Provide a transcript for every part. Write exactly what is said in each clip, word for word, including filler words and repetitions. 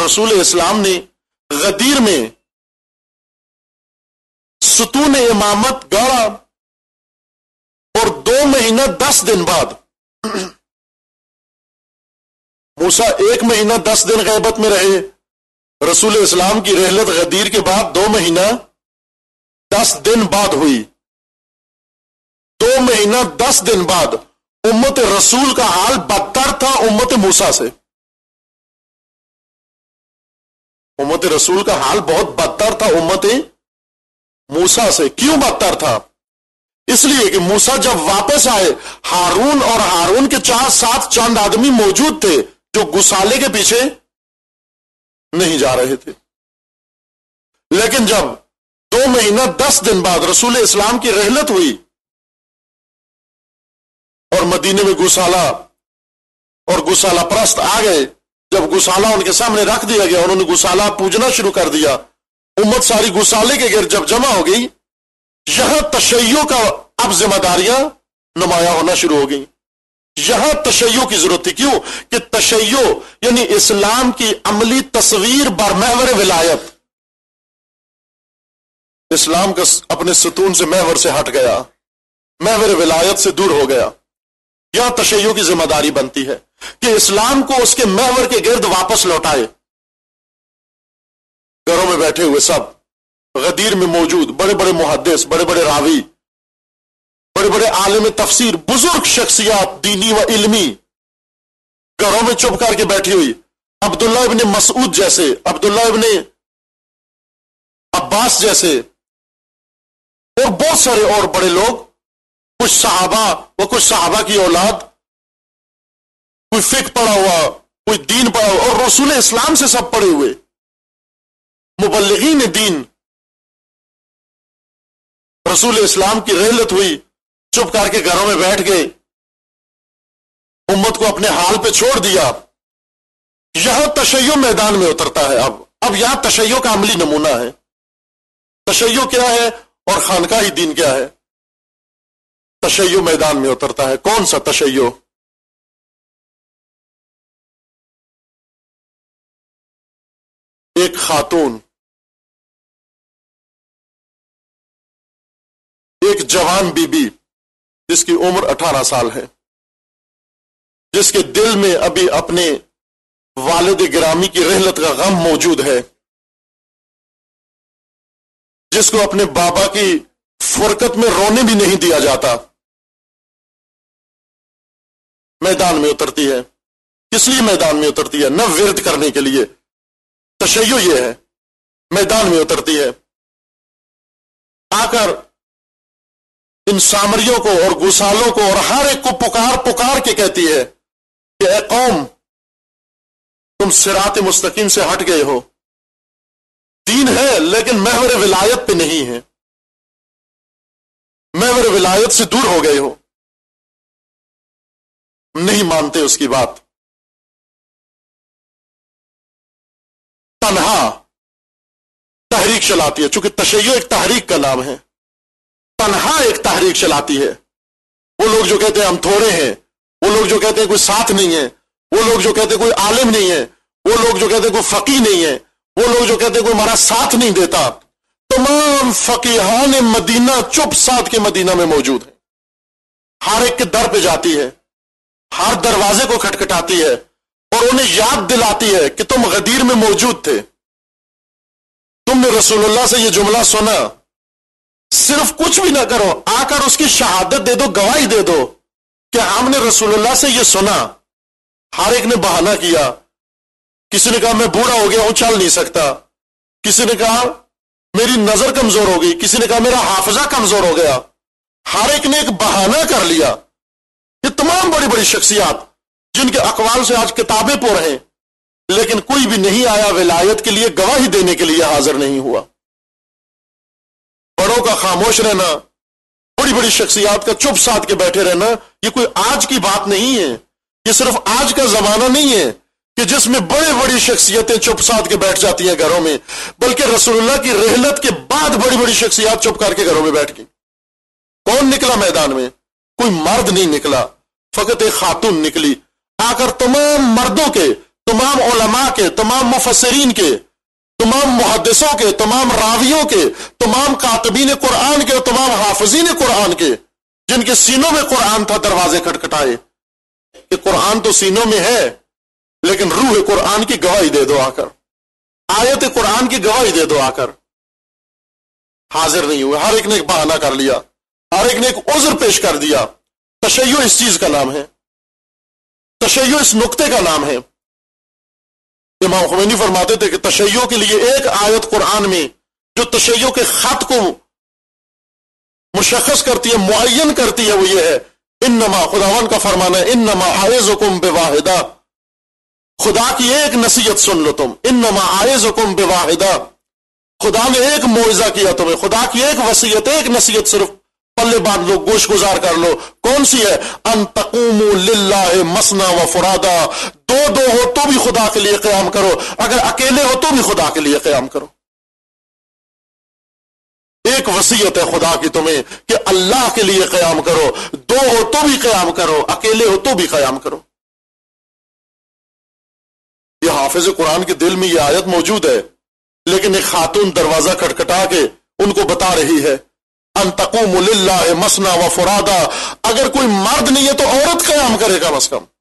رسول اسلام نے غدیر میں ستون امامت گاڑا اور دو مہینہ دس دن بعد موسیٰ ایک مہینہ دس دن غیبت میں رہے، رسول اسلام کی رحلت غدیر کے بعد دو مہینہ دس دن بعد ہوئی۔ دو مہینہ دس دن بعد امت رسول کا حال بدتر تھا امت موسیٰ سے۔ امت رسول کا حال بہت بدتر تھا امت موسیٰ سے۔ کیوں بدتر تھا؟ اس لیے کہ موسیٰ جب واپس آئے، ہارون اور ہارون کے چار ساتھ چند آدمی موجود تھے جو گسالے کے پیچھے نہیں جا رہے تھے، لیکن جب دو مہینہ دس دن بعد رسول اسلام کی رحلت ہوئی اور مدینے میں گسالہ اور گسالہ پرست آ گئے، جب گسالہ ان کے سامنے رکھ دیا گیا، انہوں نے گسالہ پوجنا شروع کر دیا، امت ساری گسالے کے گرد جب جمع ہو گئی، یہاں تشیع کا اب ذمہ داریاں نمایاں ہونا شروع ہو گئی۔ یہاں تشیع کی ضرورت تھی۔ کیوں کہ تشیع یعنی اسلام کی عملی تصویر برمحور ولایت، اسلام کا اپنے ستون سے محور سے ہٹ گیا، محور ولایت سے دور ہو گیا۔ یہاں تشیع کی ذمہ داری بنتی ہے کہ اسلام کو اس کے محور کے گرد واپس لوٹائے۔ گھروں میں بیٹھے ہوئے سب، غدیر میں موجود بڑے بڑے محدث، بڑے بڑے راوی، بڑے بڑے عالم تفسیر، بزرگ شخصیات دینی و علمی، گھروں میں چپ کر کے بیٹھی ہوئی۔ عبداللہ ابن مسعود جیسے، عبداللہ ابن عباس جیسے اور بہت سارے اور بڑے لوگ، کچھ صحابہ و کچھ صحابہ کی اولاد، کوئی فقہ پڑھا ہوا، کوئی دین پڑھا ہوا، اور رسول اسلام سے سب پڑھے ہوئے مبلغین دین۔ رسول اسلام کی رحلت ہوئی، چپ کر کے گھروں میں بیٹھ گئے، امت کو اپنے حال پہ چھوڑ دیا۔ یہاں تشیع میدان میں اترتا ہے۔ اب اب یہاں تشیع کا عملی نمونہ ہے۔ تشیع کیا ہے اور خانقاہی دین کیا ہے؟ تشیع میدان میں اترتا ہے۔ کون سا تشیع؟ ایک خاتون، ایک جوان بی بی جس کی عمر اٹھارہ سال ہے، جس کے دل میں ابھی اپنے والد گرامی کی رحلت کا غم موجود ہے، جس کو اپنے بابا کی فرقت میں رونے بھی نہیں دیا جاتا، میدان میں اترتی ہے۔ کس لیے میدان میں اترتی ہے؟ نہ ورد کرنے کے لیے، تشیع یہ ہے، میدان میں اترتی ہے، آ کر ان سامریوں کو اور گسالوں کو اور ہر ایک کو پکار پکار کے کہتی ہے کہ اے قوم، تم صراط مستقیم سے ہٹ گئے ہو، دین ہے لیکن محور ولایت پہ نہیں ہے، محور ولایت سے دور ہو گئے ہو، نہیں مانتے اس کی بات۔ تنہا تحریک چلاتی ہے، چونکہ تشیع ایک تحریک کا نام ہے، تنہا ایک تحریک چلاتی ہے۔ وہ لوگ جو کہتے ہیں ہم تھوڑے ہیں، وہ لوگ جو کہتے ہیں کوئی ساتھ نہیں ہے، وہ لوگ جو کہتے ہیں کوئی عالم نہیں ہے، وہ لوگ جو کہتے ہیں کوئی فقیہ نہیں ہے، وہ لوگ جو کہتے ہیں کوئی ہمارا ساتھ نہیں دیتا، تمام فقیہان مدینہ چپ ساتھ کے مدینہ میں موجود ہیں، ہر ایک کے در پہ جاتی ہے، ہر دروازے کو کھٹکھٹاتی ہے اور انہیں یاد دلاتی ہے کہ تم غدیر میں موجود تھے، تم نے رسول اللہ سے یہ جملہ سنا، صرف کچھ بھی نہ کرو، آ کر اس کی شہادت دے دو، گواہی دے دو کہ ہم نے رسول اللہ سے یہ سنا۔ ہر ایک نے بہانہ کیا، کسی نے کہا میں بوڑھا ہو گیا ہوں، چل نہیں سکتا، کسی نے کہا میری نظر کمزور ہو گئی، کسی نے کہا میرا حافظہ کمزور ہو گیا، ہر ایک نے ایک بہانہ کر لیا۔ یہ تمام بڑی بڑی شخصیات جن کے اقوال سے آج کتابیں پر ہیں، لیکن کوئی بھی نہیں آیا ولایت کے لیے گواہی دینے کے لیے حاضر نہیں ہوا۔ بڑوں کا خاموش رہنا، بڑی بڑی شخصیات کا چپ ساتھ کے بیٹھے رہنا، یہ کوئی آج کی بات نہیں ہے، یہ صرف آج کا زمانہ نہیں ہے کہ جس میں بڑے بڑی شخصیتیں چپ ساتھ کے بیٹھ جاتی ہیں گھروں میں، بلکہ رسول اللہ کی رحلت کے بعد بڑی بڑی شخصیات چپ کر کے گھروں میں بیٹھ گئی۔ کون نکلا میدان میں؟ کوئی مرد نہیں نکلا، فقط ایک خاتون نکلی، آ کر تمام مردوں کے تمام علماء کے، تمام مفسرین کے، تمام محدثوں کے، تمام راویوں کے، تمام کاتبین قرآن کے اور تمام حافظین قرآن کے جن کے سینوں میں قرآن تھا دروازے کھٹکھٹائے کہ قرآن تو سینوں میں ہے لیکن روح قرآن کی گواہی دے دو آ کر، آیت قرآن کی گواہی دے دو آ کر۔ حاضر نہیں ہوئے، ہر ایک نے ایک بہانہ کر لیا، ہر ایک نے ایک عذر پیش کر دیا۔ تشیع اس چیز کا نام ہے، تشیع اس نقطے کا نام ہے۔ امام خمینی فرماتے تھے کہ تشیع کے لیے ایک آیت قرآن میں جو تشیع کے خط کو مشخص کرتی ہے، معین کرتی ہے، وہ یہ ہے انما، خداوند کا فرمانا ہے انما اعظکم بواحدہ، خدا کی ایک نصیحت سن لو تم، انما اعظکم بواحدہ، خدا نے ایک موعظہ کیا تمہیں، خدا کی ایک وصیت، ایک نصیحت صرف پلے باندھ لو، گوش گزار کر لو۔ کون سی ہے؟ ان تقوموا للہ مثنی و فرادا، دو دو ہو تو بھی خدا کے لیے قیام کرو، اگر اکیلے ہو تو بھی خدا کے لیے قیام کرو۔ ایک وصیت ہے خدا کی تمہیں کہ اللہ کے لیے قیام کرو، دو ہو تو بھی قیام کرو، اکیلے ہو تو بھی قیام کرو۔ یہ حافظ قرآن کے دل میں یہ آیت موجود ہے، لیکن ایک خاتون دروازہ کھٹکھٹا کے ان کو بتا رہی ہے ان تقوموا للہ مثنی و فرادا، اگر کوئی مرد نہیں ہے تو عورت قیام کرے کم از کم۔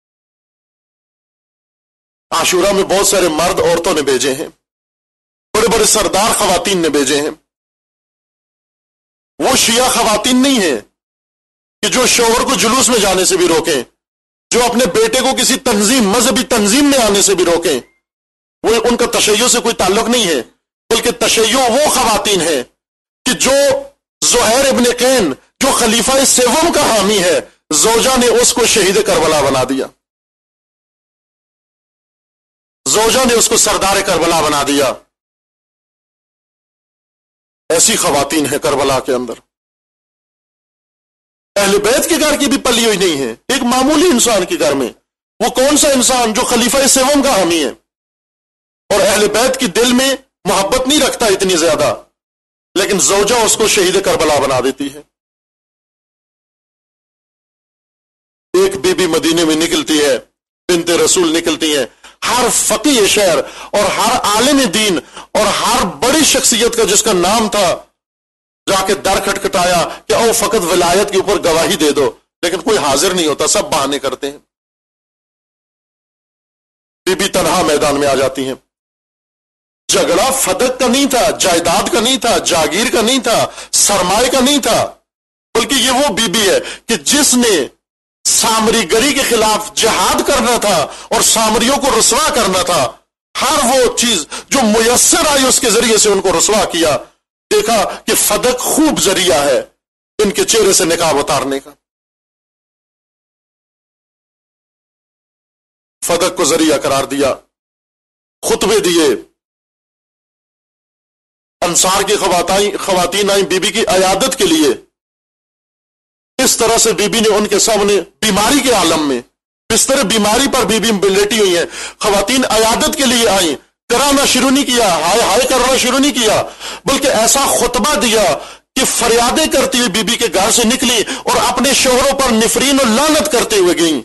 عاشورہ میں بہت سارے مرد عورتوں نے بھیجے ہیں، بڑے بڑے سردار خواتین نے بھیجے ہیں۔ وہ شیعہ خواتین نہیں ہیں کہ جو شوہر کو جلوس میں جانے سے بھی روکیں، جو اپنے بیٹے کو کسی تنظیم، مذہبی تنظیم میں آنے سے بھی روکیں، وہ ان کا تشیع سے کوئی تعلق نہیں ہے، بلکہ تشیع وہ خواتین ہیں کہ جو زہیر ابن قین جو خلیفہ سوم کا حامی ہے، زوجہ نے اس کو شہید کربلا بنا دیا، زوجہ نے اس کو سردار کربلا بنا دیا۔ ایسی خواتین ہیں کربلا کے اندر۔ اہل بیت کے گھر کی بھی پلی ہوئی نہیں ہے، ایک معمولی انسان کے گھر میں، وہ کون سا انسان جو خلیفہ سوم کا حامی ہے اور اہل بیت کی دل میں محبت نہیں رکھتا اتنی زیادہ، لیکن زوجہ اس کو شہید کربلا بنا دیتی ہے۔ ایک بی بی مدینے میں نکلتی ہے، بنت رسول نکلتی ہے، ہر فقیہ شہر اور ہر عالم دین اور ہر بڑی شخصیت کا جس کا نام تھا جا کے در کھٹکھٹایا کہ او فقط ولایت کے اوپر گواہی دے دو، لیکن کوئی حاضر نہیں ہوتا، سب بہانے کرتے ہیں۔ بی بی تنہا میدان میں آ جاتی ہیں۔ جھگڑا فدق کا نہیں تھا، جائیداد کا نہیں تھا، جاگیر کا نہیں تھا، سرمائے کا نہیں تھا، بلکہ یہ وہ بی بی ہے کہ جس نے سامری گری کے خلاف جہاد کرنا تھا اور سامریوں کو رسوا کرنا تھا، ہر وہ چیز جو میسر آئی اس کے ذریعے سے ان کو رسوا کیا۔ دیکھا کہ فدق خوب ذریعہ ہے ان کے چہرے سے نقاب اتارنے کا، فدق کو ذریعہ قرار دیا، خطبے دیے، انصار کی خواتین آئیں بی بی کی عیادت کے لیے۔ اس طرح سے بی بی نے ان کے سامنے بیماری کے عالم میں بستر بیماری پر بی بی لیٹی ہوئی ہیں، خواتین عیادت کے لیے آئیں، کرانا شروع نہیں کیا، ہائے ہائے کرنا شروع نہیں کیا، بلکہ ایسا خطبہ دیا کہ فریادیں کرتی ہوئی بی بی کے گھر سے نکلی اور اپنے شوہروں پر نفرین و لعنت کرتے ہوئے گئیں۔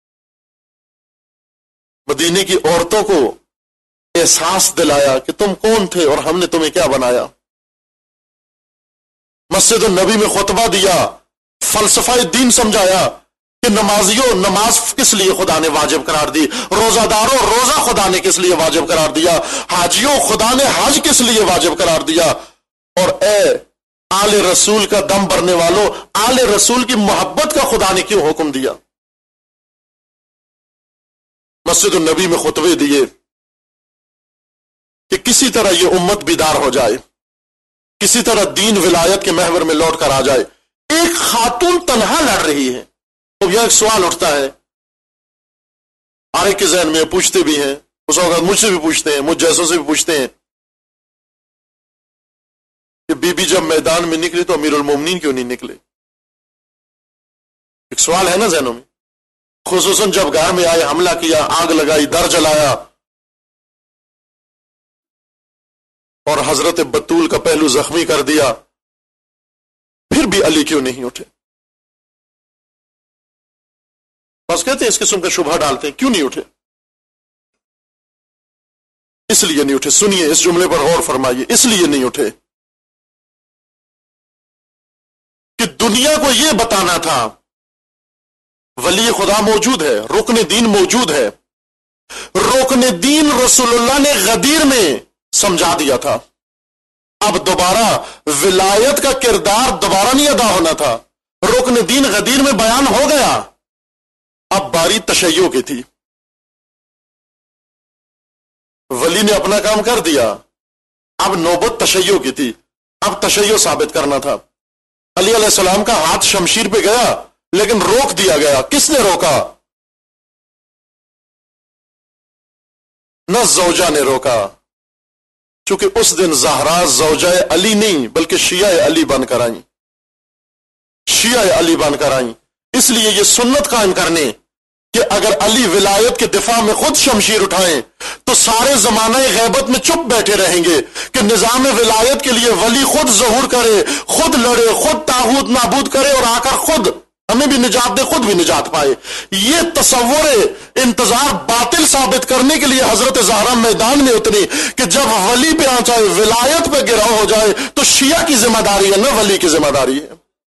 مدینے کی عورتوں کو احساس دلایا کہ تم کون تھے اور ہم نے تمہیں کیا بنایا۔ مسجد النبی میں خطبہ دیا، فلسفہ دین سمجھایا کہ نمازیوں نماز کس لیے خدا نے واجب قرار دی، روزہ داروں روزہ خدا نے کس لیے واجب قرار دیا، حاجیوں خدا نے حج کس لیے واجب قرار دیا، اور اے آل رسول کا دم بھرنے والوں، آل رسول کی محبت کا خدا نے کیوں حکم دیا۔ مسجد النبی میں خطبے دیے کہ کسی طرح یہ امت بیدار ہو جائے، کسی طرح دین ولایت کے محور میں لوٹ کر آ جائے۔ ایک خاتون تنہا لڑ رہی ہے۔ اب یہ ایک سوال اٹھتا ہے ہر ایک کے ذہن میں، پوچھتے بھی ہیں، اس وقت مجھ سے بھی پوچھتے ہیں، مجھ جیسوں سے بھی پوچھتے ہیں کہ بی بی جب میدان میں نکلی تو امیر المومنین کیوں نہیں نکلے؟ ایک سوال ہے نا ذہنوں میں، خصوصاً جب گھر میں آئے، حملہ کیا، آگ لگائی، در جلایا اور حضرت بطول کا پہلو زخمی کر دیا، پھر بھی علی کیوں نہیں اٹھے؟ بس کہتے ہیں اس قسم کا شبہ ڈالتے ہیں، کیوں نہیں اٹھے؟ اس لیے نہیں اٹھے. سنیے اس جملے پر غور فرمائیے. اس لیے نہیں اٹھے کہ دنیا کو یہ بتانا تھا ولی خدا موجود ہے، رکن دین موجود ہے. رکن دین رسول اللہ نے غدیر میں سمجھا دیا تھا. اب دوبارہ ولایت کا کردار دوبارہ نہیں ادا ہونا تھا. رکن دین غدیر میں بیان ہو گیا. اب باری تشیع کی تھی. ولی نے اپنا کام کر دیا. اب نوبت تشیع کی تھی. اب تشیع ثابت کرنا تھا. علی علیہ السلام کا ہاتھ شمشیر پہ گیا لیکن روک دیا گیا. کس نے روکا؟ نہ زوجہ نے روکا، چونکہ اس دن زہرا زوجہ علی نہیں بلکہ شیعہ علی بن کر آئیں. شیعہ علی بن کر آئیں. اس لیے یہ سنت قائم کرنے کہ اگر علی ولایت کے دفاع میں خود شمشیر اٹھائیں تو سارے زمانہ غیبت میں چپ بیٹھے رہیں گے کہ نظام ولایت کے لیے ولی خود ظہور کرے، خود لڑے، خود طاغوت نابود کرے اور آ کر خود ہمیں بھی نجات دے، خود بھی نجات پائے. یہ تصور انتظار باطل ثابت کرنے کے لیے حضرت زہرا میدان میں اتری کہ جب ولی پہ آ جائے، ولایت پہ گراؤ ہو جائے تو شیعہ کی ذمہ داری ہے نہ ولی کی ذمہ داری ہے.